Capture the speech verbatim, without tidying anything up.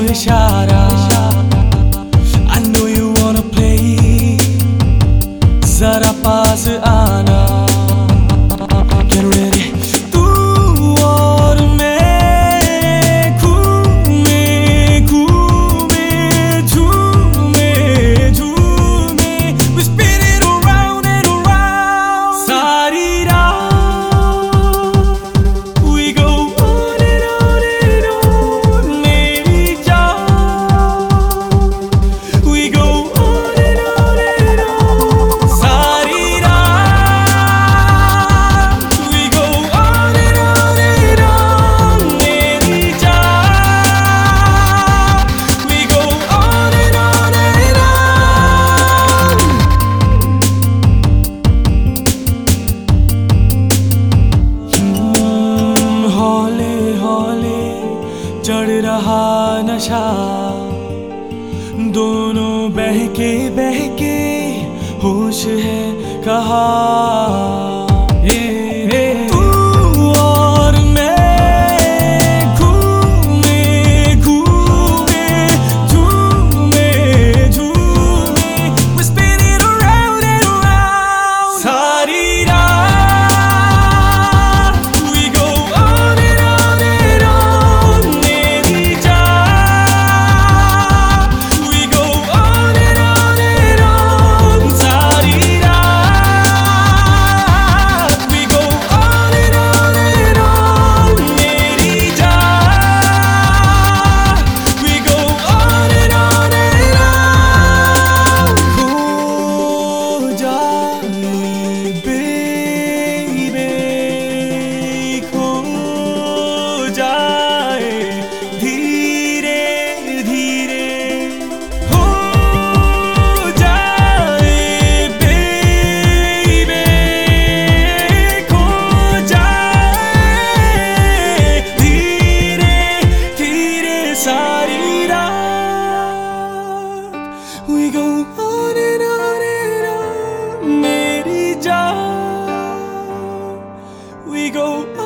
इशारा I know you wanna play जरा पास आना Get ready तू और मैं घूमे घूमे झूमे झूमे We spin it around and around सारी रात We go on and on and on मेरी जान We go on and on and on सारी रात We go on and on and on मेरी जान We go on and on and on हम्म, हौले हौले चढ़ रहा नशा दोनों बहके बहके होश है कहाँ तू और मैं घूमे घूमे झूमे झूमे We spin it around and around सारी रात We go on and on and on मेरी जान We go on and on and on सारी रात We go on and on and on मेरी जान We go on and on and on खो जाए baby खो जाए धीरे धीरे हो जाए baby खो जाए धीरे धीरे सारी रात We go on and on and on मेरी जान We go